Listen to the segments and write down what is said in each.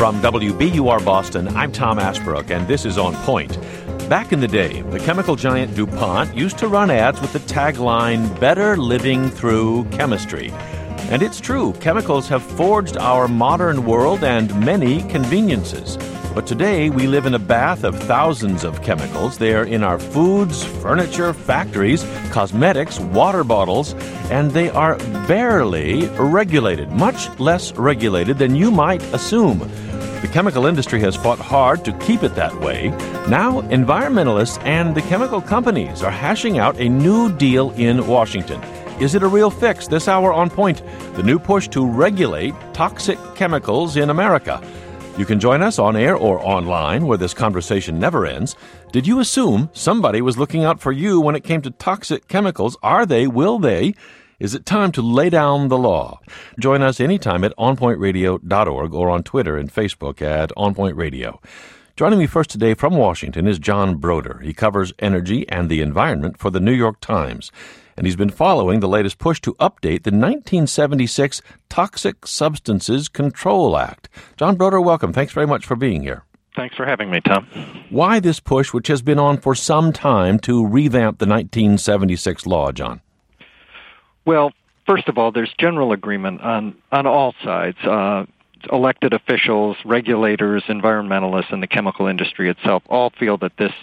From WBUR Boston, I'm Tom Ashbrook, and this is On Point. Back in the day, the chemical giant DuPont used to run ads with the tagline, "Better living through chemistry." And it's true, chemicals have forged our modern world and many conveniences. But today, we live in a bath of thousands of chemicals. They are in our foods, furniture, factories, cosmetics, water bottles, and they are barely regulated, much less regulated than you might assume. The chemical industry has fought hard to keep it that way. Now, environmentalists and the chemical companies are hashing out a new deal in Washington. Is it a real fix? This hour on Point, the new push to regulate toxic chemicals in America. You can join us on air or online, where this conversation never ends. Did you assume somebody was looking out for you when it came to toxic chemicals? Are they? Will they? Is it time to lay down the law? Join us anytime at onpointradio.org or on Twitter and Facebook at onpointradio. Joining me first today from Washington is John Broder. He covers energy and the environment for the New York Times, and he's been following the latest push to update the 1976 Toxic Substances Control Act. John Broder, welcome. Thanks very much for being here. Thanks for having me, Tom. Why this push, which has been on for some time, to revamp the 1976 law, John? Well, first of all, there's general agreement on all sides. Elected officials, regulators, environmentalists, and the chemical industry itself all feel that this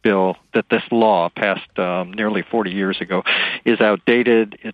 law passed nearly 40 years ago is outdated, it's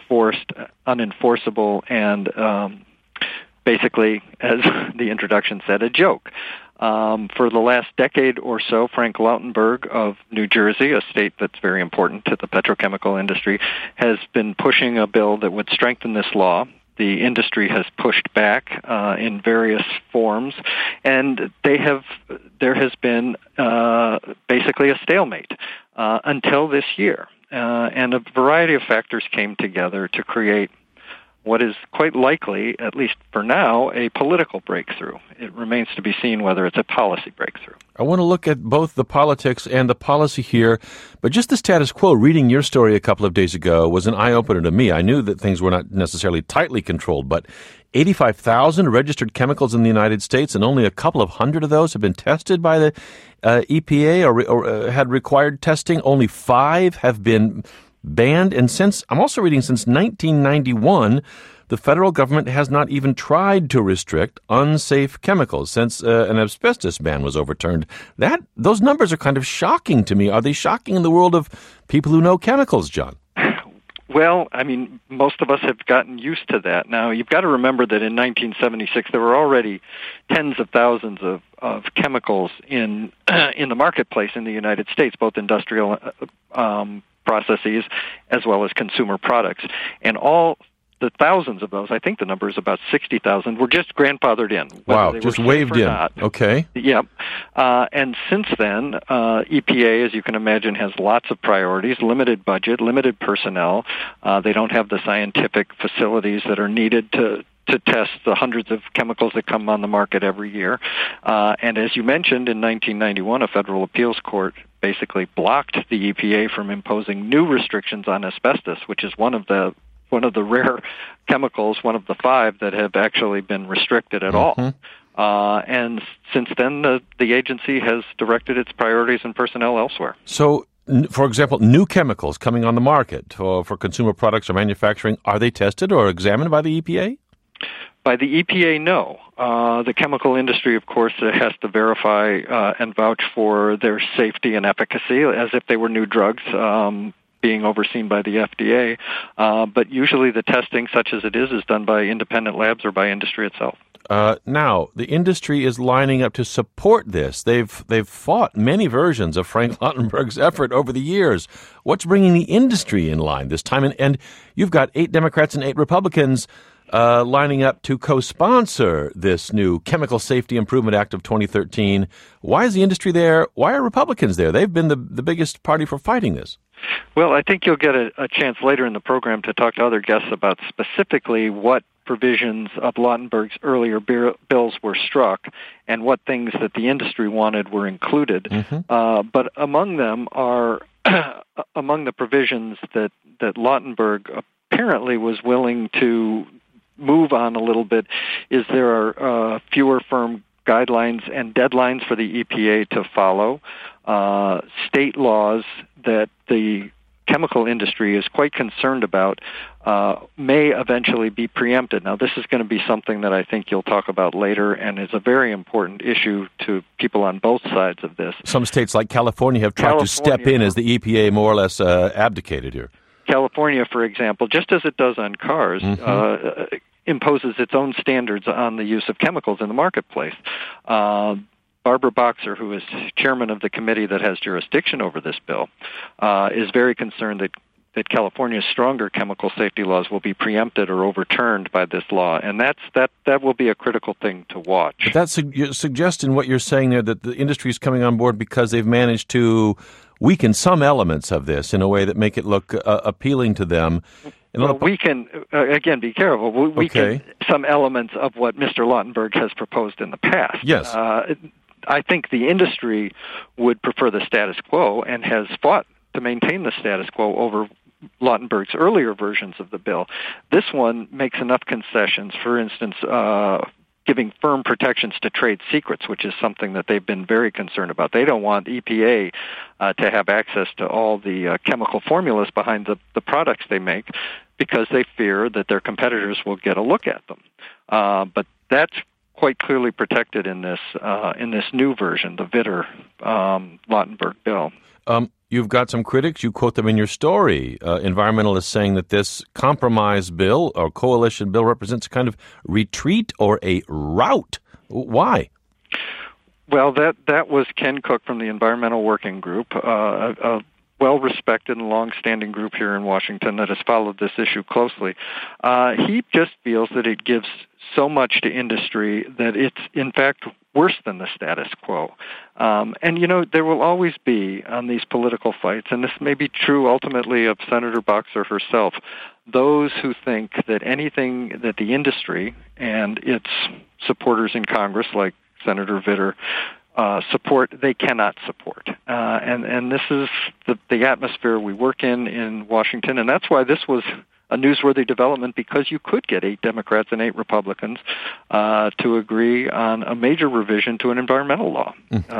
unenforceable, and basically, as the introduction said, a joke. For the last decade or so, Frank Lautenberg of New Jersey, a state that's very important to the petrochemical industry, has been pushing a bill that would strengthen this law. The industry has pushed back in various forms, and there has been basically a stalemate until this year. And a variety of factors came together to create what is quite likely, at least for now, a political breakthrough. It remains to be seen whether it's a policy breakthrough. I want to look at both the politics and the policy here, but just the status quo, reading your story a couple of days ago, was an eye-opener to me. I knew that things were not necessarily tightly controlled, but 85,000 registered chemicals in the United States, and only a couple of hundred of those have been tested by the EPA or had required testing. Only 5 have been banned, and I'm also reading since 1991, the federal government has not even tried to restrict unsafe chemicals since an asbestos ban was overturned. Those numbers are kind of shocking to me. Are they shocking in the world of people who know chemicals, John? Well, I mean, most of us have gotten used to that. Now, you've got to remember that in 1976, there were already tens of thousands of chemicals in the marketplace in the United States, both industrial processes as well as consumer products. And all the thousands of those, I think the number is about 60,000, were just grandfathered in. Wow, just waived in. Not. Okay. Yeah. And since then, EPA, as you can imagine, has lots of priorities, limited budget, limited personnel. They don't have the scientific facilities that are needed to test the hundreds of chemicals that come on the market every year. And as you mentioned, in 1991, a federal appeals court basically blocked the EPA from imposing new restrictions on asbestos, which is one of the rare chemicals, one of the 5 that have actually been restricted at all. And since then, the agency has directed its priorities and personnel elsewhere. So, for example, new chemicals coming on the market for consumer products or manufacturing, are they tested or examined by the EPA? By the EPA, no. The chemical industry, of course, has to verify and vouch for their safety and efficacy as if they were new drugs being overseen by the FDA. But usually the testing, such as it is done by independent labs or by industry itself. Now, the industry is lining up to support this. They've fought many versions of Frank Lautenberg's effort over the years. What's bringing the industry in line this time? And you've got 8 Democrats and 8 Republicans lining up to co-sponsor this new Chemical Safety Improvement Act of 2013. Why is the industry there? Why are Republicans there? They've been the biggest party for fighting this. Well, I think you'll get a chance later in the program to talk to other guests about specifically what provisions of Lautenberg's earlier bills were struck and what things that the industry wanted were included. But among them are among the provisions that Lautenberg apparently was willing to move on a little bit is there are fewer firm guidelines and deadlines for the EPA to follow, state laws that the chemical industry is quite concerned about may eventually be preempted. Now, this is going to be something that I think you'll talk about later and is a very important issue to people on both sides of this. Some states like California have tried to step in as the EPA more or less abdicated here. California, for example, just as it does on cars, imposes its own standards on the use of chemicals in the marketplace. Barbara Boxer, who is chairman of the committee that has jurisdiction over this bill, is very concerned that California's stronger chemical safety laws will be preempted or overturned by this law, and that will be a critical thing to watch. But that's suggesting what you're saying there, that the industry is coming on board because they've managed to weaken some elements of this in a way that make it look appealing to them. Well, we can, again, be careful. We can some elements of what Mr. Lautenberg has proposed in the past. Yes. I think the industry would prefer the status quo and has fought to maintain the status quo over Lautenberg's earlier versions of the bill. This one makes enough concessions, for instance, giving firm protections to trade secrets, which is something that they've been very concerned about. They don't want EPA to have access to all the chemical formulas behind the products they make because they fear that their competitors will get a look at them. But that's quite clearly protected in this new version, the Vitter Lautenberg bill. You've got some critics. You quote them in your story. Environmentalists saying that this compromise bill or coalition bill represents a kind of retreat or a rout. Why? Well, that was Ken Cook from the Environmental Working Group, a well-respected and long-standing group here in Washington that has followed this issue closely. He just feels that it gives so much to industry that it's, in fact, worse than the status quo. And, there will always be on these political fights, and this may be true ultimately of Senator Boxer herself, those who think that anything that the industry and its supporters in Congress, like Senator Vitter, support, they cannot support. And this is the atmosphere we work in Washington, and that's why this was a newsworthy development, because you could get 8 Democrats and 8 Republicans to agree on a major revision to an environmental law.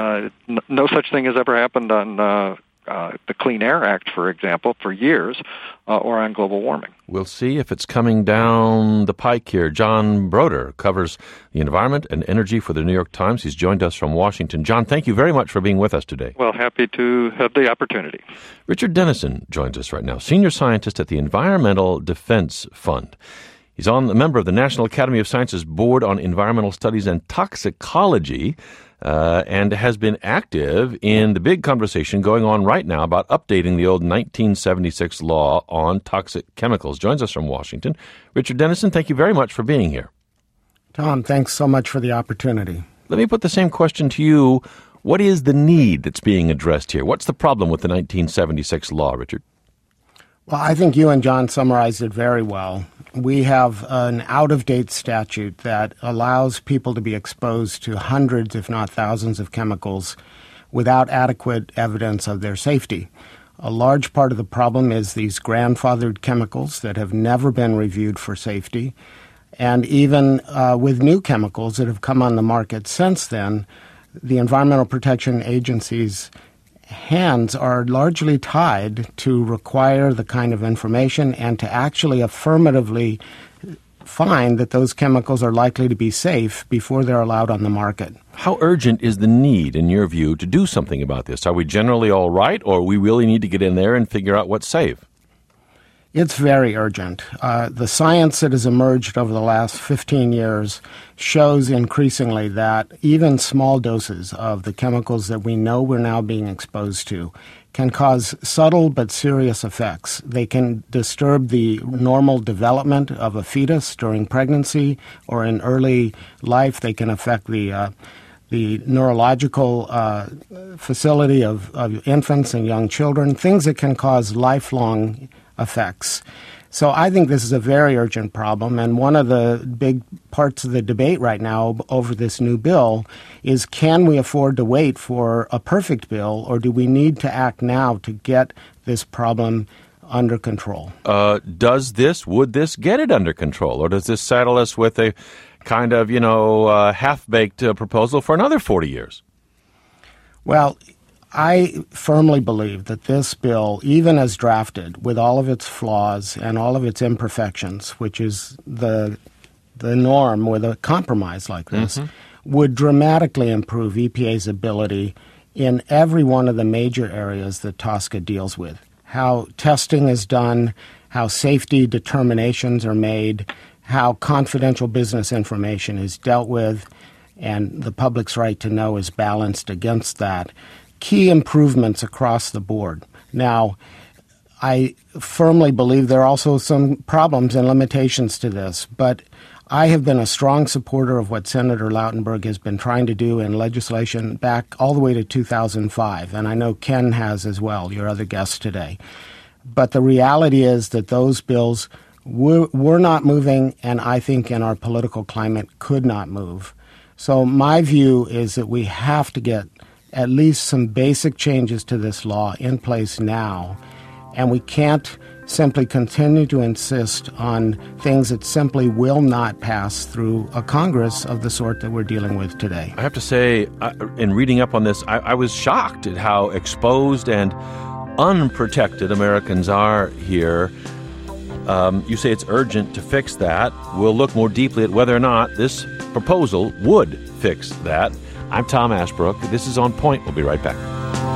No such thing has ever happened on the Clean Air Act, for example, for years, or on global warming. We'll see if it's coming down the pike here. John Broder covers the environment and energy for the New York Times. He's joined us from Washington. John, thank you very much for being with us today. Well, happy to have the opportunity. Richard Dennison joins us right now, senior scientist at the Environmental Defense Fund. He's a member of the National Academy of Sciences Board on Environmental Studies and Toxicology, and has been active in the big conversation going on right now about updating the old 1976 law on toxic chemicals. Joins us from Washington. Richard Dennison, thank you very much for being here. Tom, thanks so much for the opportunity. Let me put the same question to you. What is the need that's being addressed here? What's the problem with the 1976 law, Richard? Well, I think you and John summarized it very well. We have an out-of-date statute that allows people to be exposed to hundreds, if not thousands, of chemicals without adequate evidence of their safety. A large part of the problem is these grandfathered chemicals that have never been reviewed for safety. And even with new chemicals that have come on the market since then, the Environmental Protection Agency's hands are largely tied to require the kind of information and to actually affirmatively find that those chemicals are likely to be safe before they're allowed on the market. How urgent is the need, in your view, to do something about this? Are we generally all right, or we really need to get in there and figure out what's safe? It's very urgent. The science that has emerged over the last 15 years shows increasingly that even small doses of the chemicals that we know we're now being exposed to can cause subtle but serious effects. They can disturb the normal development of a fetus during pregnancy, or in early life they can affect the neurological facility of infants and young children, things that can cause lifelong effects. So I think this is a very urgent problem, and one of the big parts of the debate right now over this new bill is, can we afford to wait for a perfect bill, or do we need to act now to get this problem under control? Would this get it under control, or does this saddle us with a kind of, half-baked proposal for another 40 years. Well, I firmly believe that this bill, even as drafted, with all of its flaws and all of its imperfections, which is the norm with a compromise like this, would dramatically improve EPA's ability in every one of the major areas that TSCA deals with. How testing is done, how safety determinations are made, how confidential business information is dealt with, and the public's right to know is balanced against that. Key improvements across the board. Now, I firmly believe there are also some problems and limitations to this, but I have been a strong supporter of what Senator Lautenberg has been trying to do in legislation back all the way to 2005, and I know Ken has as well, your other guest today. But the reality is that those bills were not moving, and I think in our political climate could not move. So my view is that we have to get at least some basic changes to this law in place now, and we can't simply continue to insist on things that simply will not pass through a Congress of the sort that we're dealing with today. I have to say, in reading up on this, I was shocked at how exposed and unprotected Americans are here. You say it's urgent to fix that. We'll look more deeply at whether or not this proposal would fix that. I'm Tom Ashbrook. This is On Point. We'll be right back.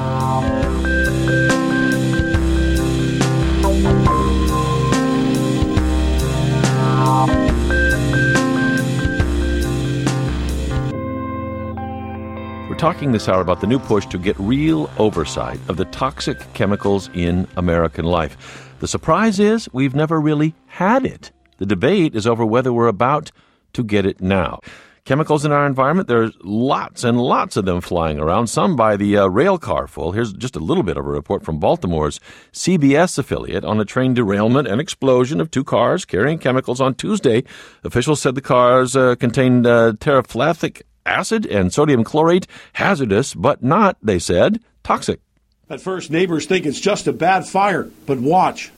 We're talking this hour about the new push to get real oversight of the toxic chemicals in American life. The surprise is we've never really had it. The debate is over whether we're about to get it now. Chemicals in our environment, there's lots and lots of them flying around, some by the rail car full. Here's just a little bit of a report from Baltimore's CBS affiliate on a train derailment and explosion of two cars carrying chemicals on Tuesday. Officials said the cars contained terephthalic acid and sodium chlorate, hazardous, but not, they said, toxic. At first, neighbors think it's just a bad fire, but watch.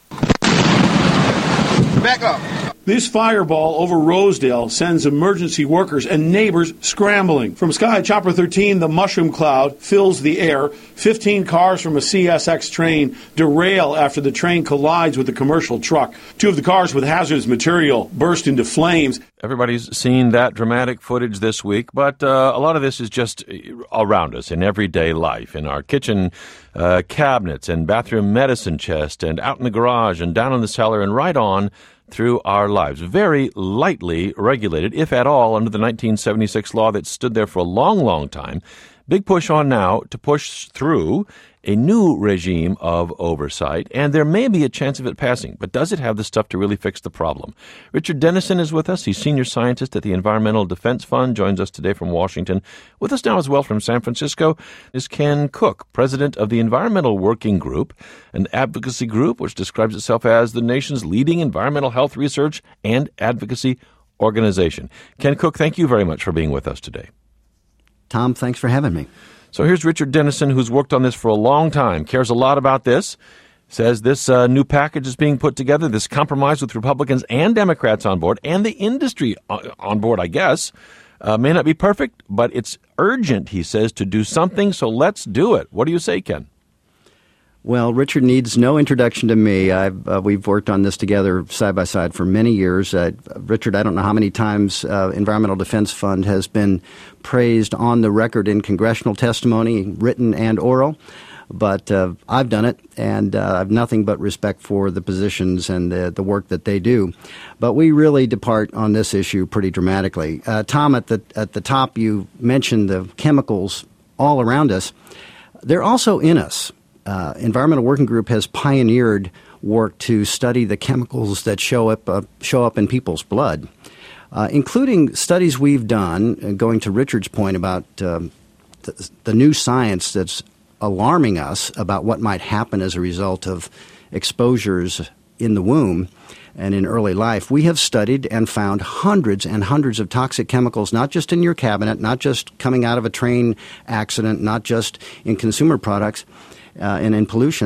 Back up. This fireball over Rosedale sends emergency workers and neighbors scrambling. From Sky Chopper 13, the mushroom cloud fills the air. 15 cars from a CSX train derail after the train collides with a commercial truck. Two of the cars with hazardous material burst into flames. Everybody's seen that dramatic footage this week, but a lot of this is just around us in everyday life, in our kitchen cabinets and bathroom medicine chest and out in the garage and down in the cellar and right on through our lives. Very lightly regulated, if at all, under the 1976 law that stood there for a long, long time. Big push on now to push through a new regime of oversight, and there may be a chance of it passing, but does it have the stuff to really fix the problem? Richard Dennison is with us. He's senior scientist at the Environmental Defense Fund, joins us today from Washington. With us now as well from San Francisco is Ken Cook, president of the Environmental Working Group, an advocacy group which describes itself as the nation's leading environmental health research and advocacy organization. Ken Cook, thank you very much for being with us today. Tom, thanks for having me. So here's Richard Dennison, who's worked on this for a long time, cares a lot about this, says this new package is being put together, this compromise with Republicans and Democrats on board, and the industry on board, I guess, may not be perfect, but it's urgent, he says, to do something, so let's do it. What do you say, Ken? Well, Richard needs no introduction to me. We've worked on this together side by side for many years. Richard, I don't know how many times Environmental Defense Fund has been praised on the record in congressional testimony, written and oral, but I've done it, and I have nothing but respect for the positions and the work that they do. But we really depart on this issue pretty dramatically. Tom, at the top, you mentioned the chemicals all around us. They're also in us. Environmental Working Group has pioneered work to study the chemicals that show up in people's blood, including studies we've done, going to Richard's point about the new science that's alarming us about what might happen as a result of exposures in the womb and in early life. We have studied and found hundreds and hundreds of toxic chemicals, not just in your cabinet, not just coming out of a train accident, not just in consumer products, and in pollution, but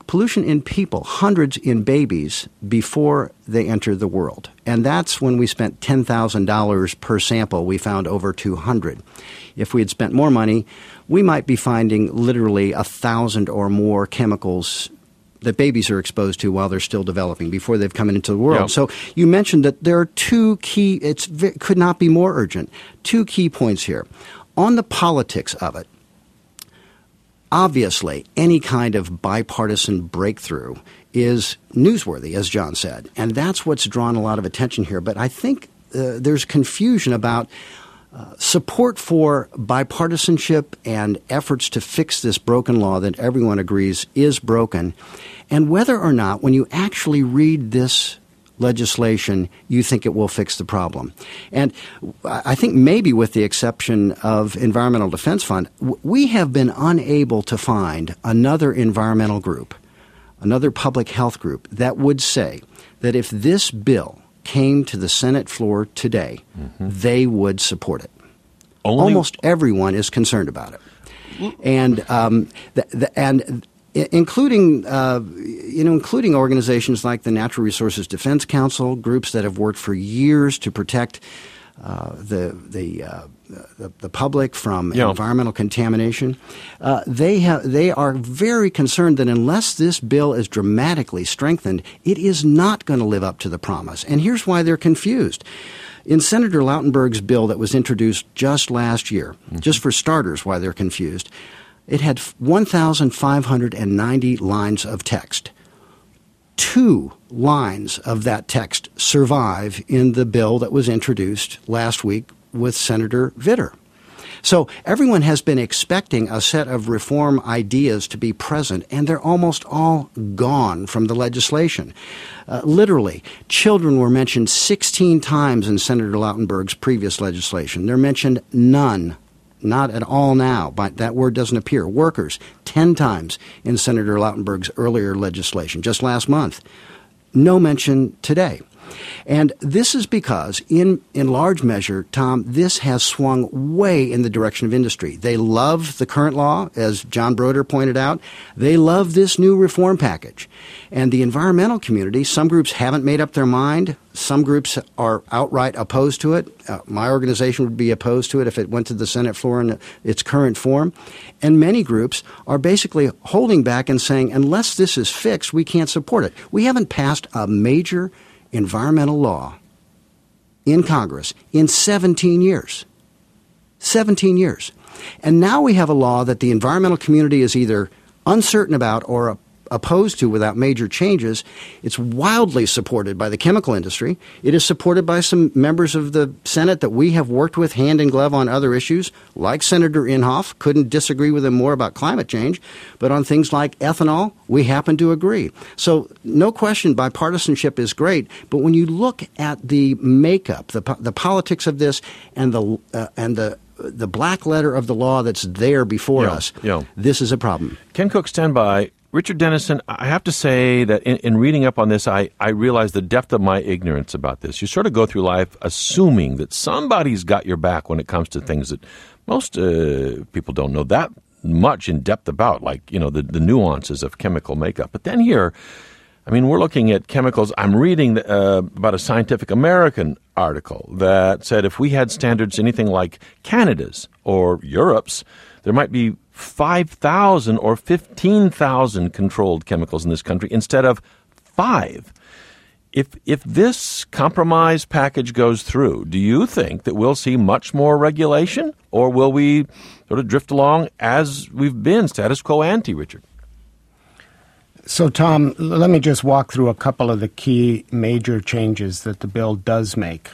pollution in people, hundreds in babies before they enter the world. And that's when we spent $10,000 per sample. We found over 200. If we had spent more money, we might be finding literally 1,000 or more chemicals that babies are exposed to while they're still developing, before they've come into the world. Yep. So you mentioned that there are two key, it could not be more urgent, two key points here. On the politics of it, obviously, any kind of bipartisan breakthrough is newsworthy, as John said, and that's what's drawn a lot of attention here. But I think there's confusion about support for bipartisanship and efforts to fix this broken law that everyone agrees is broken, and whether or not, when you actually read this legislation, you think it will fix the problem. And I think maybe with the exception of Environmental Defense Fund, we have been unable to find another environmental group, another public health group that would say that if this bill came to the Senate floor today, they would support it. Almost everyone is concerned about it, and including organizations like the Natural Resources Defense Council, groups that have worked for years to protect the public from environmental contamination. They are very concerned that unless this bill is dramatically strengthened, it is not going to live up to the promise. And here's why they're confused. In Senator Lautenberg's bill that was introduced just last year, just for starters, why they're confused, it had 1,590 lines of text. 2 lines of that text survive in the bill that was introduced last week with Senator Vitter. So everyone has been expecting a set of reform ideas to be present, and they're almost all gone from the legislation. Literally, children were mentioned 16 times in Senator Lautenberg's previous legislation. They're mentioned none. Not at all now, but that word doesn't appear. Workers, 10 times in Senator Lautenberg's earlier legislation, just last month. No mention today. And this is because, in large measure, Tom, this has swung way in the direction of industry. They love the current law, as John Broder pointed out. They love this new reform package. And the environmental community, some groups haven't made up their mind. Some groups are outright opposed to it. My organization would be opposed to it if it went to the Senate floor in its current form. And many groups are basically holding back and saying, unless this is fixed, we can't support it. We haven't passed a major environmental law in Congress in 17 years. 17 years. And now we have a law that the environmental community is either uncertain about or opposed to without major changes. It's wildly supported by the chemical industry. It is supported by some members of the Senate that we have worked with hand in glove on other issues, like Senator Inhofe. Couldn't disagree with him more about climate change. But on things like ethanol, we happen to agree. So no question, bipartisanship is great. But when you look at the makeup, the politics of this, and the black letter of the law that's there before us, this is a problem. Ken Cook, stand by. Richard Dennison, I have to say that in reading up on this, I realize the depth of my ignorance about this. You sort of go through life assuming that somebody's got your back when it comes to things that most people don't know that much in depth about, like, the nuances of chemical makeup. But then here, I mean, we're looking at chemicals. I'm reading about a Scientific American article that said if we had standards anything like Canada's or Europe's, there might be 5,000 or 15,000 controlled chemicals in this country instead of 5. If this compromise package goes through, do you think that we'll see much more regulation, or will we sort of drift along as we've been, status quo ante, Richard? So, Tom, let me just walk through a couple of the key major changes that the bill does make.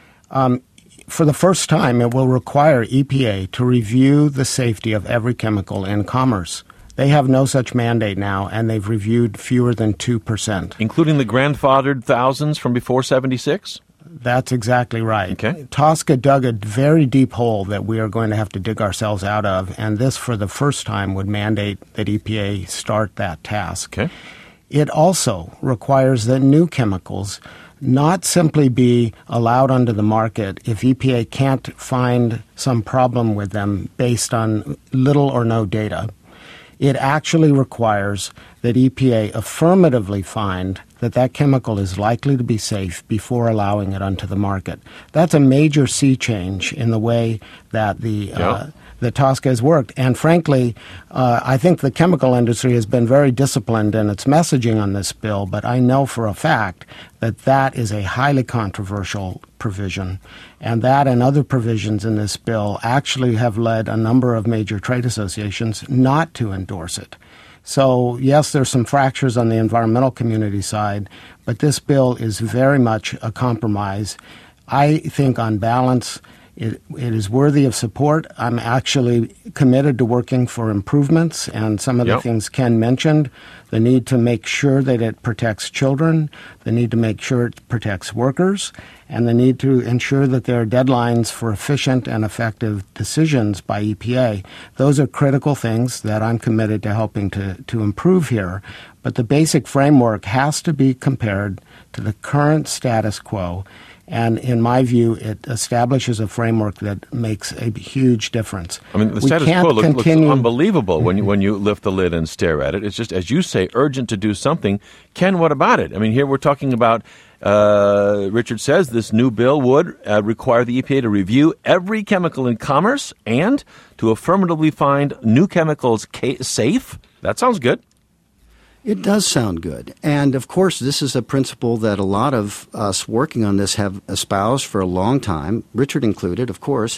For the first time, it will require EPA to review the safety of every chemical in commerce. They have no such mandate now, and they've reviewed fewer than 2%. Including the grandfathered thousands from before 76? That's exactly right. Okay. TSCA dug a very deep hole that we are going to have to dig ourselves out of, and this, for the first time, would mandate that EPA start that task. Okay. It also requires that new chemicals not simply be allowed onto the market if EPA can't find some problem with them based on little or no data. It actually requires that EPA affirmatively find that chemical is likely to be safe before allowing it onto the market. That's a major sea change in the way that the TSCA has worked. And frankly, I think the chemical industry has been very disciplined in its messaging on this bill, but I know for a fact that is a highly controversial provision. And that and other provisions in this bill actually have led a number of major trade associations not to endorse it. So, yes, there's some fractures on the environmental community side, but this bill is very much a compromise. I think on balance, it is worthy of support. I'm actually committed to working for improvements, and some of the things Ken mentioned, the need to make sure that it protects children, the need to make sure it protects workers, and the need to ensure that there are deadlines for efficient and effective decisions by EPA. Those are critical things that I'm committed to helping to improve here. But the basic framework has to be compared to the current status quo. And in my view, it establishes a framework that makes a huge difference. I mean, the status quo looks unbelievable when you lift the lid and stare at it. It's just, as you say, urgent to do something. Ken, what about it? I mean, here we're talking about, Richard says, this new bill would require the EPA to review every chemical in commerce and to affirmatively find new chemicals safe. That sounds good. It does sound good. And, of course, this is a principle that a lot of us working on this have espoused for a long time, Richard included, of course.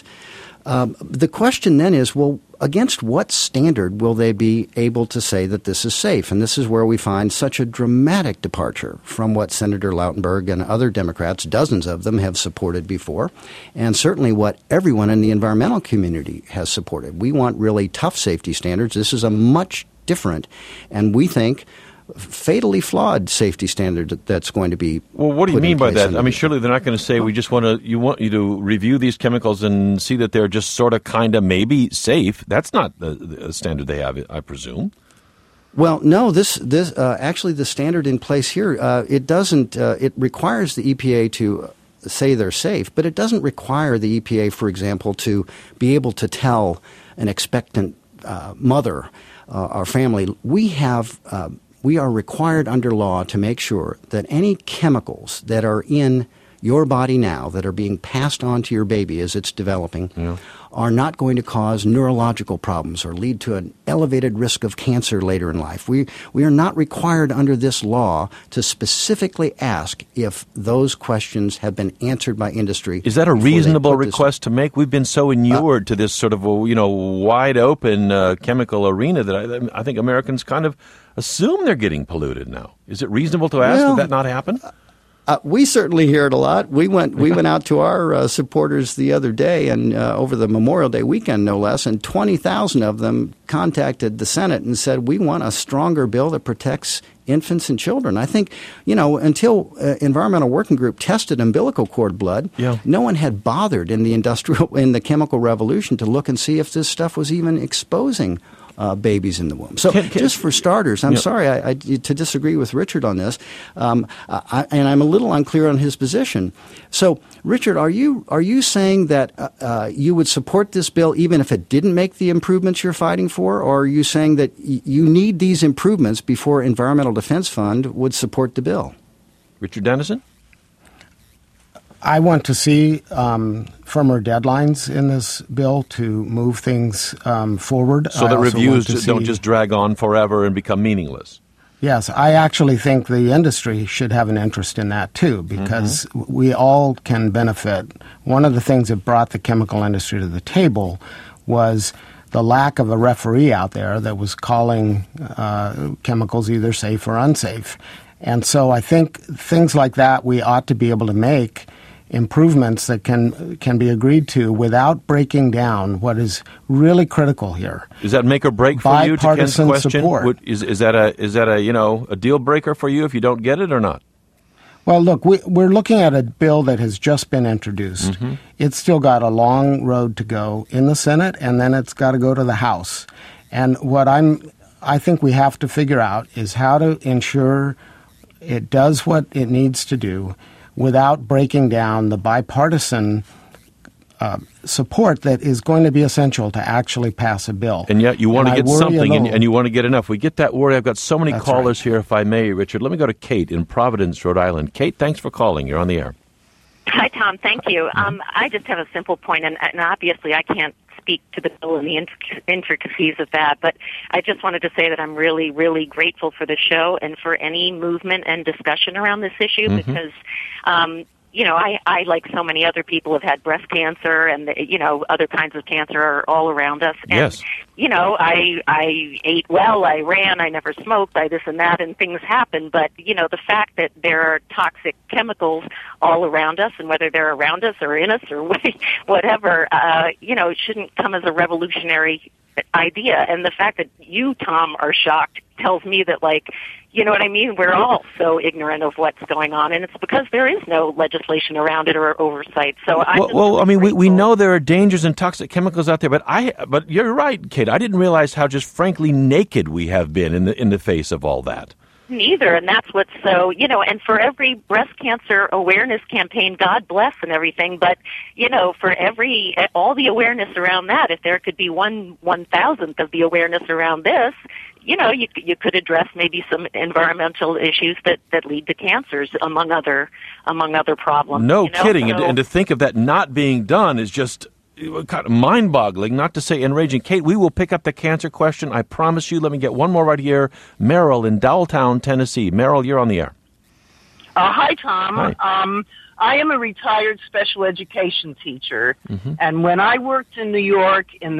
The question then is, well, against what standard will they be able to say that this is safe? And this is where we find such a dramatic departure from what Senator Lautenberg and other Democrats, dozens of them, have supported before, and certainly what everyone in the environmental community has supported. We want really tough safety standards. This is a much different, and we think fatally flawed safety standard that's going to be. Well, what do you mean by that? I mean, surely they're not going to say we just want you to review these chemicals and see that they're just sort of, kind of, maybe safe. That's not the standard they have, I presume. Well, no. This actually the standard in place here. It doesn't. It requires the EPA to say they're safe, but it doesn't require the EPA, for example, to be able to tell an expectant mother or family, we are required under law to make sure that any chemicals that are in your body now that are being passed on to your baby as it's developing are not going to cause neurological problems or lead to an elevated risk of cancer later in life. We are not required under this law to specifically ask if those questions have been answered by industry. Is that a reasonable request to make? We've been so inured to this sort of wide open chemical arena that I think Americans kind of assume they're getting polluted now. Is it reasonable to ask that not happen? We certainly hear it a lot. We went out to our supporters the other day, and over the Memorial Day weekend, no less, and 20,000 of them contacted the Senate and said, we want a stronger bill that protects infants and children. I think, until Environmental Working Group tested umbilical cord blood, no one had bothered in the chemical revolution to look and see if this stuff was even exposing babies in the womb. So just for starters, I'm sorry to disagree with Richard on this, and I'm a little unclear on his position. So, Richard, are you saying that you would support this bill even if it didn't make the improvements you're fighting for, or are you saying that you need these improvements before Environmental Defense Fund would support the bill? Richard Dennison? I want to see firmer deadlines in this bill to move things forward. So that reviews don't just drag on forever and become meaningless. Yes, I actually think the industry should have an interest in that too, because we all can benefit. One of the things that brought the chemical industry to the table was the lack of a referee out there that was calling chemicals either safe or unsafe. And so I think things like that we ought to be able to make improvements that can be agreed to without breaking down what is really critical here. Is that make or break for you, to Ken's question? Support. Is that a deal breaker for you if you don't get it or not? Well, look, we're looking at a bill that has just been introduced. It's still got a long road to go in the Senate, and then it's got to go to the House. And what I think we have to figure out is how to ensure it does what it needs to do without breaking down the bipartisan support that is going to be essential to actually pass a bill. And yet you want to get something, and you want to get enough. We get that worry. I've got so many callers here, if I may, Richard. Let me go to Kate in Providence, Rhode Island. Kate, thanks for calling. You're on the air. Hi, Tom. Thank you. I just have a simple point, and obviously I can't speak to the bill and the intricacies of that, but I just wanted to say that I'm really, really grateful for the show and for any movement and discussion around this issue because, I, like so many other people, have had breast cancer and, other kinds of cancer are all around us. And, yes. I ate well, I ran, I never smoked, I this and that, and things happen. But, the fact that there are toxic chemicals all around us, and whether they're around us or in us or whatever, it shouldn't come as a revolutionary idea. And the fact that you, Tom, are shocked tells me that, you know what I mean? We're all so ignorant of what's going on, and it's because there is no legislation around it or oversight. So we know there are dangers and toxic chemicals out there, but you're right, Kate. I didn't realize how just frankly naked we have been in the face of all that. Neither, and that's what's so, and for every breast cancer awareness campaign, God bless and everything, but, for all the awareness around that, if there could be 1/1000th of the awareness around this, you could address maybe some environmental issues that lead to cancers, among other problems. No kidding, and to think of that not being done is just kind of mind-boggling, not to say enraging. Kate, we will pick up the cancer question, I promise you. Let me get one more right here. Merrill in Dowelltown, Tennessee. Merrill, you're on the air. Hi, Tom. Hi. I am a retired special education teacher, and when I worked in New York in the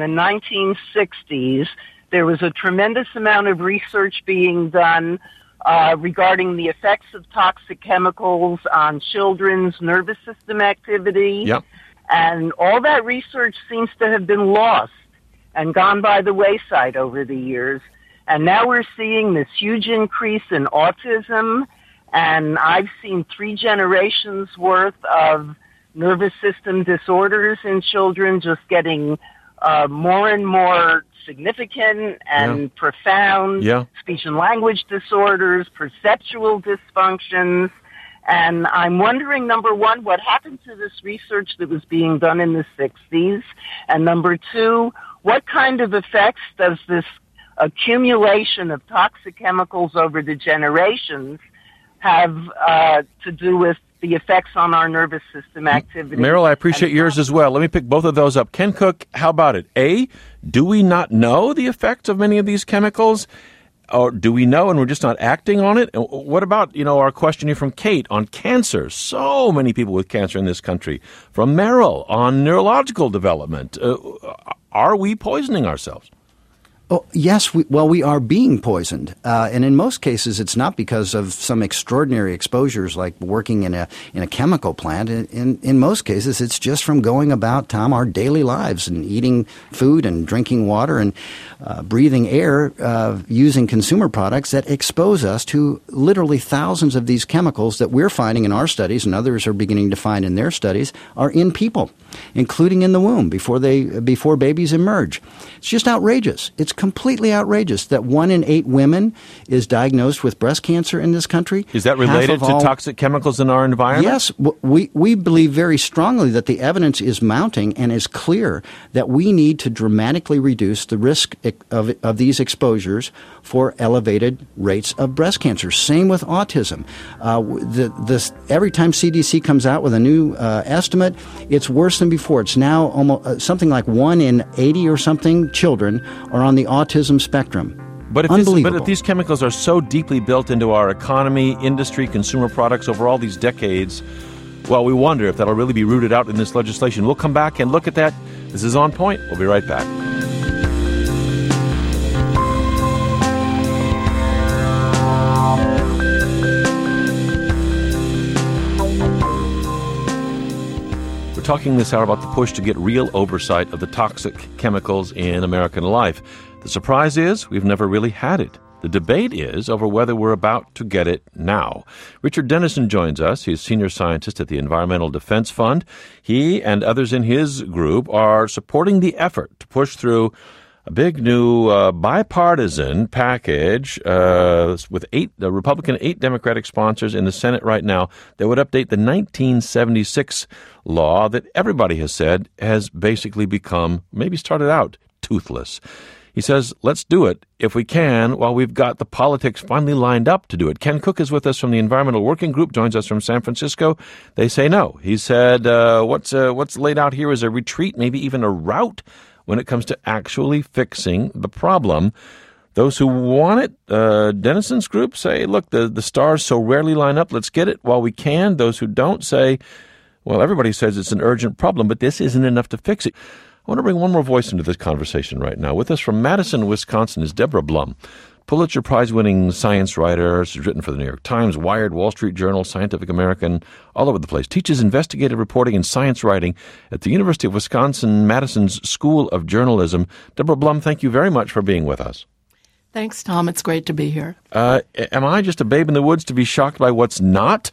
1960s, there was a tremendous amount of research being done regarding the effects of toxic chemicals on children's nervous system activity. Yep. And all that research seems to have been lost and gone by the wayside over the years. And now we're seeing this huge increase in autism, and I've seen 3 generations worth of nervous system disorders in children just getting more and more significant and profound, speech and language disorders, perceptual dysfunctions. And I'm wondering, number one, what happened to this research that was being done in the 60s? And number 2, what kind of effects does this accumulation of toxic chemicals over the generations have to do with the effects on our nervous system activity? Merrill, I appreciate yours as well. Let me pick both of those up. Ken Cook, how about it? A, do we not know the effects of many of these chemicals? Or do we know and we're just not acting on it? What about, our question here from Kate on cancer? So many people with cancer in this country. From Merrill on neurological development. Are we poisoning ourselves? Oh, yes, we are being poisoned, and in most cases, it's not because of some extraordinary exposures like working in a chemical plant. In most cases, it's just from going about, Tom, our daily lives and eating food and drinking water and breathing air, using consumer products that expose us to literally thousands of these chemicals that we're finding in our studies and others are beginning to find in their studies are in people, including in the womb before babies emerge. It's just outrageous. It's completely outrageous that 1 in 8 women is diagnosed with breast cancer in this country. Is that related to toxic chemicals in our environment? Yes. We believe very strongly that the evidence is mounting and is clear that we need to dramatically reduce the risk of these exposures for elevated rates of breast cancer. Same with autism. Every time CDC comes out with a new estimate, it's worse than before. It's now almost something like 1 in 80 or something children are on the autism spectrum. But if these chemicals are so deeply built into our economy, industry, consumer products over all these decades, well, we wonder if that'll really be rooted out in this legislation. We'll come back and look at that. This is On Point. We'll be right back. Talking this hour about the push to get real oversight of the toxic chemicals in American life. The surprise is we've never really had it. The debate is over whether we're about to get it now. Richard Dennison joins us. He's senior scientist at the Environmental Defense Fund. He and others in his group are supporting the effort to push through a big new bipartisan package with 8 Republican, 8 Democratic sponsors in the Senate right now that would update the 1976 law that everybody has said has basically become, maybe started out, toothless. He says, let's do it if we can while we've got the politics finally lined up to do it. Ken Cook is with us from the Environmental Working Group, joins us from San Francisco. They say no. He said what's laid out here is a retreat, maybe even a rout when it comes to actually fixing the problem. Those who want it, Denison's group, say, look, the stars so rarely line up, let's get it while we can. Those who don't say, well, everybody says it's an urgent problem, but this isn't enough to fix it. I want to bring one more voice into this conversation right now. With us from Madison, Wisconsin is Deborah Blum, Pulitzer Prize-winning science writer. She's written for the New York Times, Wired, Wall Street Journal, Scientific American, all over the place. Teaches investigative reporting and science writing at the University of Wisconsin-Madison's School of Journalism. Deborah Blum, thank you very much for being with us. Thanks, Tom. It's great to be here. Am I just a babe in the woods to be shocked by what's not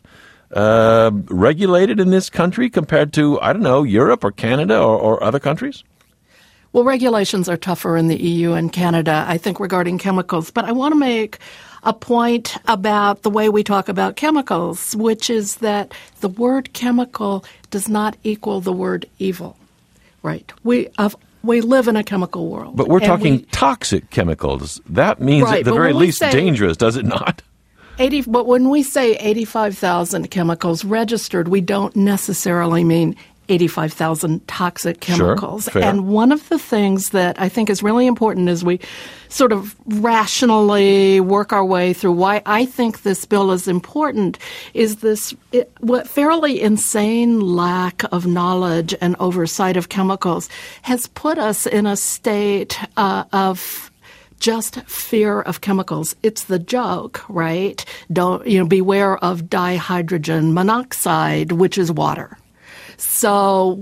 regulated in this country compared to, I don't know, Europe or Canada or other countries? Well, regulations are tougher in the EU and Canada, I think, regarding chemicals. But I want to make a point about the way we talk about chemicals, which is that the word chemical does not equal the word evil, right? We live in a chemical world. But we're talking toxic chemicals. That means at the very least dangerous, does it not? But when we say 85,000 chemicals registered, we don't necessarily mean 85,000 toxic chemicals. Sure, and one of the things that I think is really important as we sort of rationally work our way through why I think this bill is important is this fairly insane lack of knowledge and oversight of chemicals has put us in a state of just fear of chemicals. It's the joke, right? Beware of dihydrogen monoxide, which is water. So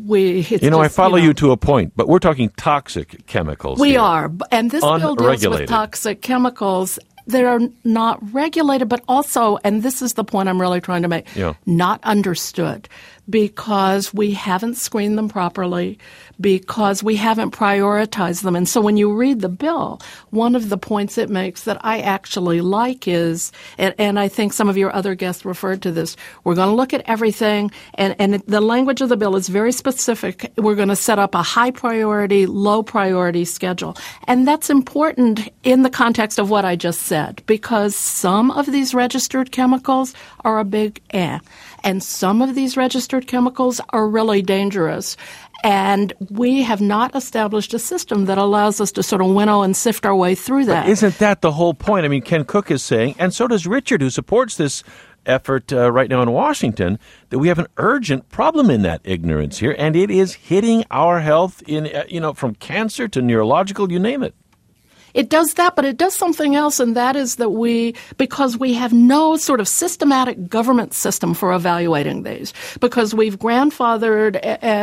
I follow you to a point, but we're talking toxic chemicals. We are, and this bill deals with toxic chemicals that are not regulated, but also, and this is the point I'm really trying to make, not understood, because we haven't screened them properly, because we haven't prioritized them. And so when you read the bill, one of the points it makes that I actually like is, and I think some of your other guests referred to this, we're going to look at everything, and the language of the bill is very specific. We're going to set up a high priority, low priority schedule. And that's important in the context of what I just said, because some of these registered chemicals are a big and some of these registered chemicals are really dangerous. And we have not established a system that allows us to sort of winnow and sift our way through that. But isn't that the whole point? I mean, Ken Cook is saying, and so does Richard, who supports this effort right now in Washington, that we have an urgent problem in that ignorance here, and it is hitting our health in, from cancer to neurological, you name it. It does that, but it does something else, and that is that because we have no sort of systematic government system for evaluating these, because we've grandfathered,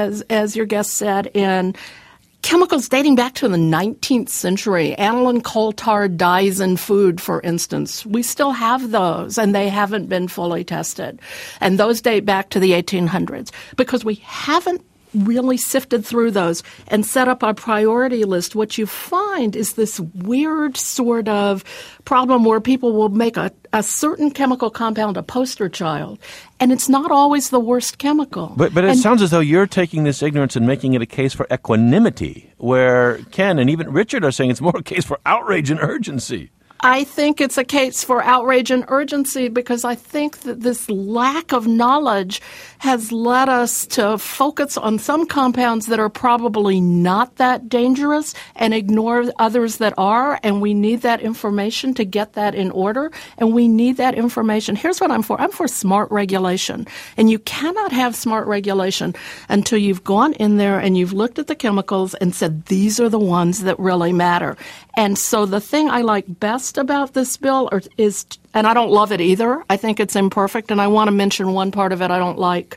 as your guest said, in chemicals dating back to the 19th century. Aniline coal tar dyes in food, for instance. We still have those, and they haven't been fully tested. And those date back to the 1800s, because we haven't really sifted through those and set up our priority list. What you find is this weird sort of problem where people will make a certain chemical compound a poster child, and it's not always the worst chemical. But it sounds as though you're taking this ignorance and making it a case for equanimity, where Ken and even Richard are saying it's more a case for outrage and urgency. I think it's a case for outrage and urgency because I think that this lack of knowledge has led us to focus on some compounds that are probably not that dangerous and ignore others that are, and we need that information to get that in order, and we need that information. Here's what I'm for. I'm for smart regulation, and you cannot have smart regulation until you've gone in there and you've looked at the chemicals and said, these are the ones that really matter. And so the thing I like best about this bill is, and I don't love it either, I think it's imperfect, and I want to mention one part of it I don't like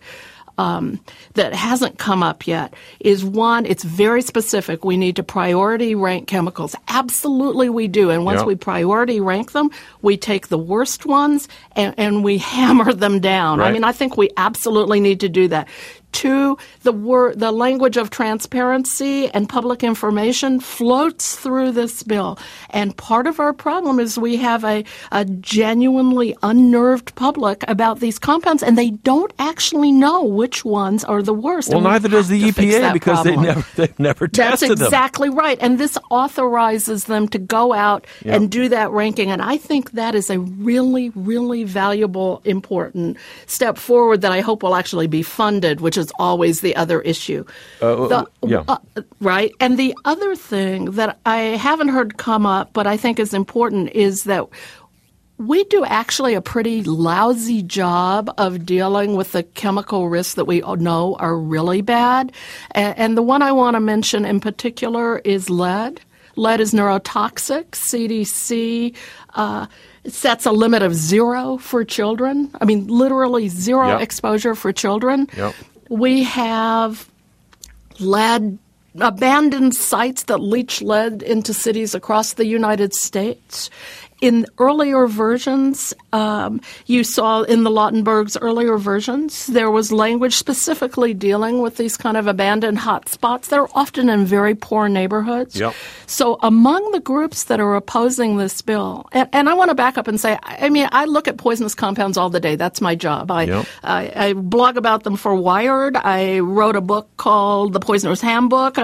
that hasn't come up yet, is one, it's very specific. We need to priority rank chemicals. Absolutely we do. And once we priority rank them, we take the worst ones and we hammer them down. Right. I mean, I think we absolutely need to do that. to the language of transparency and public information floats through this bill. And part of our problem is we have a genuinely unnerved public about these compounds, and they don't actually know which ones are the worst. Well, neither does the EPA because they've never tested them. That's exactly right. And this authorizes them to go out and do that ranking. And I think that is a really, really valuable, important step forward that I hope will actually be funded, which is always the other issue. Right? And the other thing that I haven't heard come up, but I think is important, is that we do actually a pretty lousy job of dealing with the chemical risks that we know are really bad. And the one I want to mention in particular is lead. Lead is neurotoxic. CDC sets a limit of 0 for children. I mean, literally 0 exposure for children. Yep. We have lead abandoned sites that leach lead into cities across the United States. In earlier versions, you saw in the Lautenberg's earlier versions, there was language specifically dealing with these kind of abandoned hotspots. They're often in very poor neighborhoods. Yep. So among the groups that are opposing this bill, and I want to back up and say, I mean, I look at poisonous compounds all the day. That's my job. I blog about them for Wired. I wrote a book called The Poisoner's Handbook.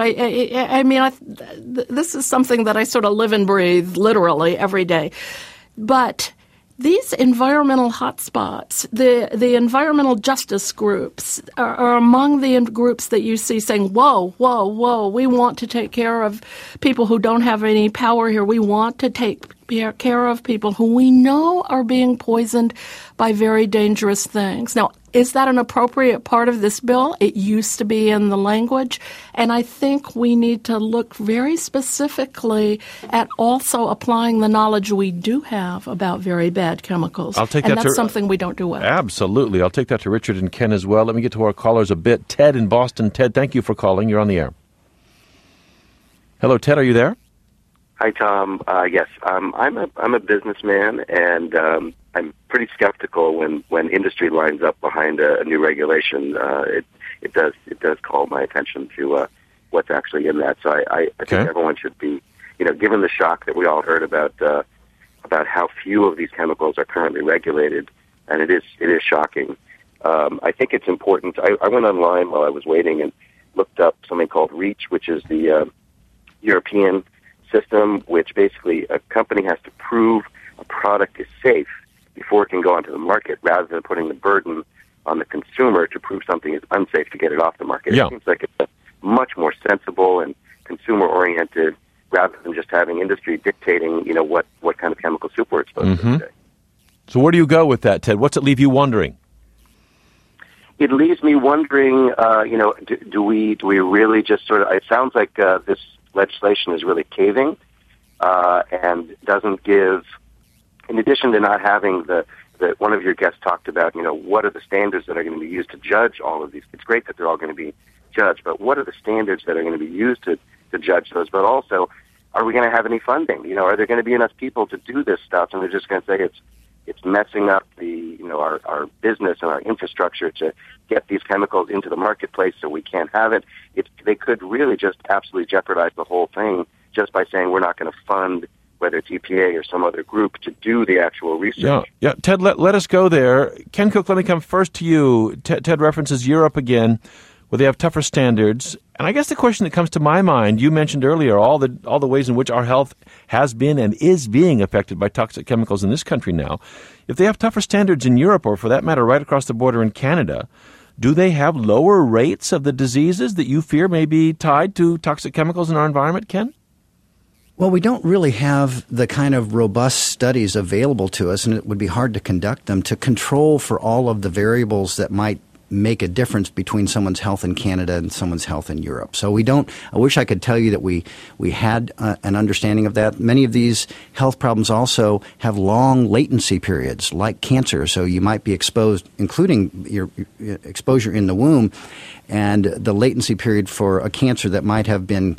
This is something that I sort of live and breathe literally every day. But these environmental hotspots, the environmental justice groups are among the groups that you see saying, whoa, whoa, whoa, we want to take care of people who don't have any power here. We want to take care of people who we know are being poisoned by very dangerous things. Now, is that an appropriate part of this bill? It used to be in the language. And I think we need to look very specifically at also applying the knowledge we do have about very bad chemicals. That's something we don't do well. Absolutely. I'll take that to Richard and Ken as well. Let me get to our callers a bit. Ted in Boston. Ted, thank you for calling. You're on the air. Hello, Ted. Are you there? Hi, Tom. Yes, I'm a businessman, and I'm pretty skeptical when industry lines up behind a new regulation. It does call my attention to what's actually in that. So I think everyone should be, given the shock that we all heard about how few of these chemicals are currently regulated, and it is shocking. I think it's important. I went online while I was waiting and looked up something called REACH, which is the European system, which basically a company has to prove a product is safe before it can go onto the market, rather than putting the burden on the consumer to prove something is unsafe to get it off the market. Yeah. It seems like it's much more sensible and consumer-oriented, rather than just having industry dictating, what kind of chemical soup we're exposed to today. So where do you go with that, Ted? What's it leave you wondering? It leaves me wondering, do we really just sort of? It sounds like this legislation is really caving and doesn't give, in addition to not having the one of your guests talked about, what are the standards that are going to be used to judge all of these? It's great that they're all going to be judged, but what are the standards that are going to be used to judge those? But also, are we going to have any funding? Are there going to be enough people to do this stuff? And they're just going to say it's messing up our business and our infrastructure to get these chemicals into the marketplace, so we can't have it. They could really just absolutely jeopardize the whole thing just by saying we're not going to fund, whether it's EPA or some other group, to do the actual research. Yeah. Ted, let us go there. Ken Cook, let me come first to you. Ted references Europe again, where they have tougher standards. And I guess the question that comes to my mind, you mentioned earlier all the ways in which our health has been and is being affected by toxic chemicals in this country now. If they have tougher standards in Europe, or for that matter, right across the border in Canada, do they have lower rates of the diseases that you fear may be tied to toxic chemicals in our environment, Ken? Well, we don't really have the kind of robust studies available to us, and it would be hard to conduct them to control for all of the variables that might make a difference between someone's health in Canada and someone's health in Europe. So I wish I could tell you that we had an understanding of that. Many of these health problems also have long latency periods, like cancer. So you might be exposed, including your exposure in the womb, and the latency period for a cancer that might have been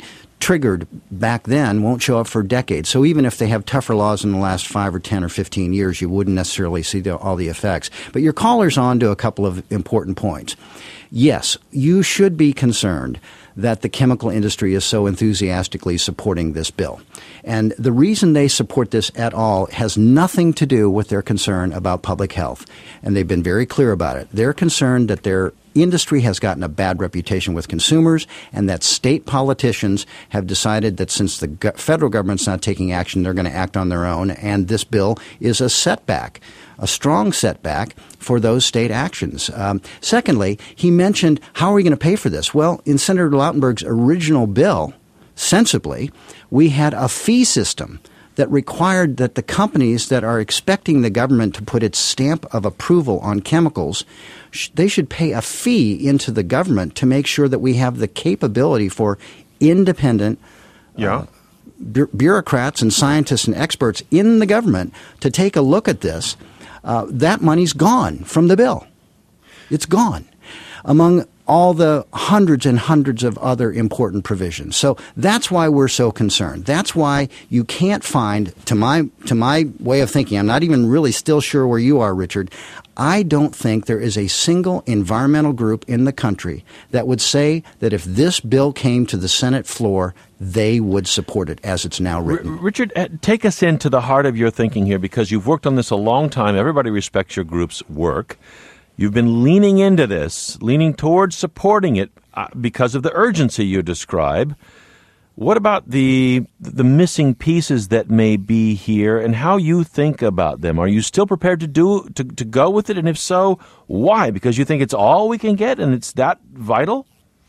triggered back then won't show up for decades. So even if they have tougher laws in the last 5 or 10 or 15 years, you wouldn't necessarily see all the effects. But your caller's on to a couple of important points. Yes, you should be concerned that the chemical industry is so enthusiastically supporting this bill. And the reason they support this at all has nothing to do with their concern about public health. And they've been very clear about it. They're concerned that their industry has gotten a bad reputation with consumers and that state politicians have decided that since the federal government's not taking action, they're going to act on their own. And this bill is a setback, a strong setback for those state actions. Secondly, he mentioned, how are we going to pay for this? Well, in Senator Lautenberg's original bill, sensibly, we had a fee system that required that the companies that are expecting the government to put its stamp of approval on chemicals, they should pay a fee into the government to make sure that we have the capability for independent bureaucrats and scientists and experts in the government to take a look at this. That money's gone from the bill. It's gone among all the hundreds and hundreds of other important provisions. So that's why we're so concerned. That's why you can't find, to my way of thinking, I'm not even really still sure where you are, Richard, I don't think there is a single environmental group in the country that would say that if this bill came to the Senate floor, they would support it as it's now written. Richard, take us into the heart of your thinking here, because you've worked on this a long time. Everybody respects your group's work. You've been leaning into this, leaning towards supporting it because of the urgency you describe. What about the missing pieces that may be here and how you think about them? Are you still prepared to go with it? And if so, why? Because you think it's all we can get and it's that vital?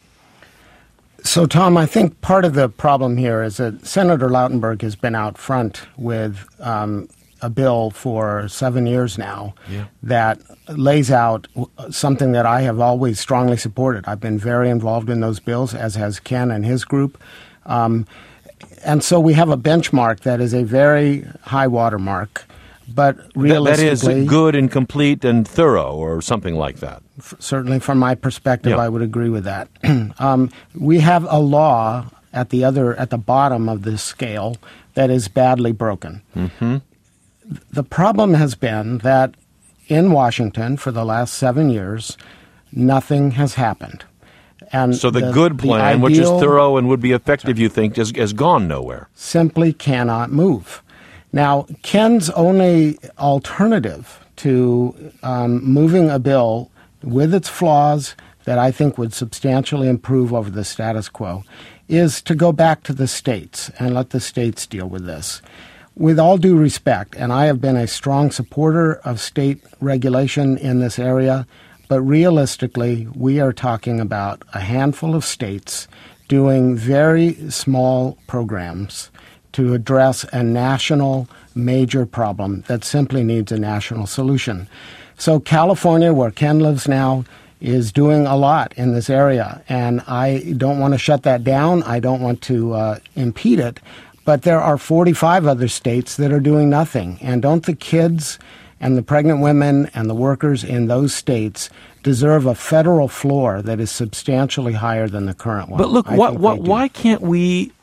So, Tom, I think part of the problem here is that Senator Lautenberg has been out front with a bill for 7 years now that lays out something that I have always strongly supported. I've been very involved in those bills, as has Ken and his group. And so we have a benchmark that is a very high watermark, but realistically... That is good and complete and thorough or something like that. Certainly from my perspective, I would agree with that. We have a law at the bottom of this scale that is badly broken. Mm-hmm. The problem has been that in Washington for the last 7 years, nothing has happened. And so the good plan, which is thorough and would be effective, you think, has gone nowhere. Simply cannot move. Now, Ken's only alternative to moving a bill with its flaws that I think would substantially improve over the status quo is to go back to the states and let the states deal with this. With all due respect, and I have been a strong supporter of state regulation in this area, but realistically, we are talking about a handful of states doing very small programs to address a national major problem that simply needs a national solution. So California, where Ken lives now, is doing a lot in this area, and I don't want to shut that down. I don't want to impede it. But there are 45 other states that are doing nothing. And don't the kids and the pregnant women and the workers in those states deserve a federal floor that is substantially higher than the current one? But look, why can't we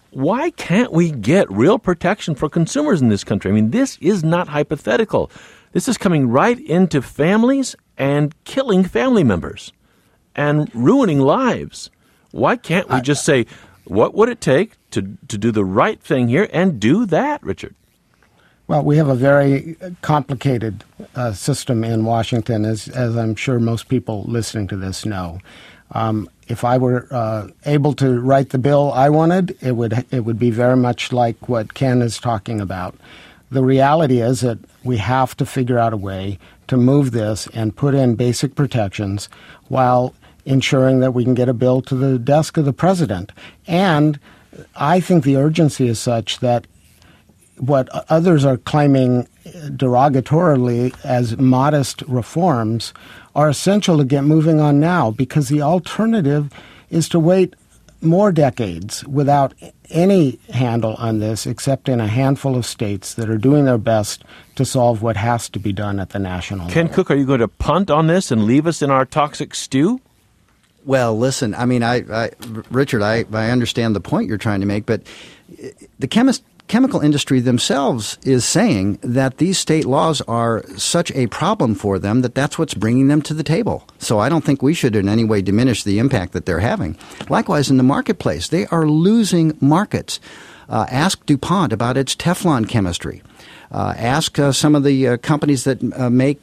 get real protection for consumers in this country? I mean, this is not hypothetical. This is coming right into families and killing family members and ruining lives. Why can't we just say, what would it take to do the right thing here and do that, Richard? Well, we have a very complicated system in Washington, as I'm sure most people listening to this know. If I were able to write the bill I wanted, it would be very much like what Ken is talking about. The reality is that we have to figure out a way to move this and put in basic protections while ensuring that we can get a bill to the desk of the president. And I think the urgency is such that what others are claiming derogatorily as modest reforms are essential to get moving on now, because the alternative is to wait more decades without any handle on this except in a handful of states that are doing their best to solve what has to be done at the national level. Ken Cook, are you going to punt on this and leave us in our toxic stew? Well, listen, I mean, Richard, I understand the point you're trying to make, but the chemical industry themselves is saying that these state laws are such a problem for them that that's what's bringing them to the table. So I don't think we should in any way diminish the impact that they're having. Likewise, in the marketplace, they are losing markets. Ask DuPont about its Teflon chemistry. Ask some of the companies that make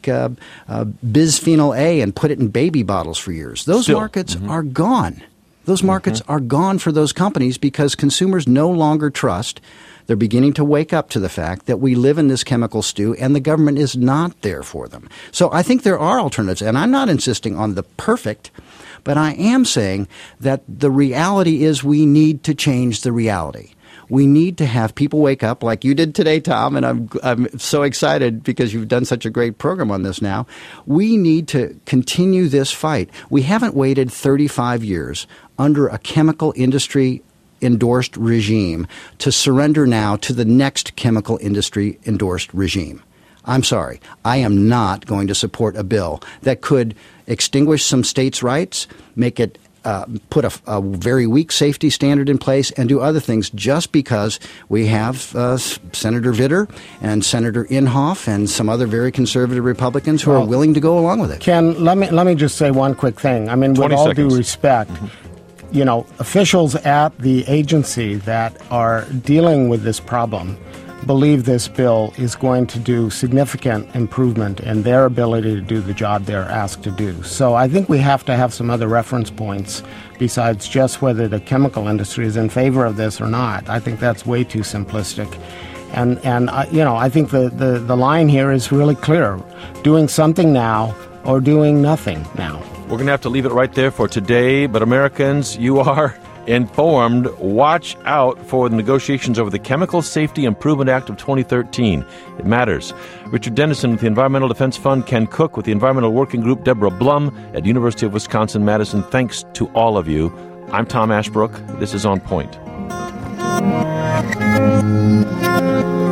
bisphenol A and put it in baby bottles for years. Those markets are gone. Those markets are gone for those companies because consumers no longer trust. They're beginning to wake up to the fact that we live in this chemical stew and the government is not there for them. So I think there are alternatives, and I'm not insisting on the perfect, but I am saying that the reality is we need to change the reality. We need to have people wake up like you did today, Tom, and I'm so excited because you've done such a great program on this now. We need to continue this fight. We haven't waited 35 years under a chemical industry endorsed regime to surrender now to the next chemical industry endorsed regime. I'm sorry. I am not going to support a bill that could extinguish some states' rights, make it put a very weak safety standard in place, and do other things just because we have Senator Vitter and Senator Inhofe and some other very conservative Republicans who are willing to go along with it. Ken, let me just say one quick thing. I mean, with all due respect, you know, officials at the agency that are dealing with this problem believe this bill is going to do significant improvement in their ability to do the job they're asked to do. So I think we have to have some other reference points besides just whether the chemical industry is in favor of this or not. I think that's way too simplistic. And you know, I think the line here is really clear. Doing something now or doing nothing now. We're going to have to leave it right there for today, but Americans, you are informed. Watch out for the negotiations over the Chemical Safety Improvement Act of 2013. It matters. Richard Dennison with the Environmental Defense Fund, Ken Cook with the Environmental Working Group, Deborah Blum at University of Wisconsin-Madison. Thanks to all of you. I'm Tom Ashbrook. This is On Point.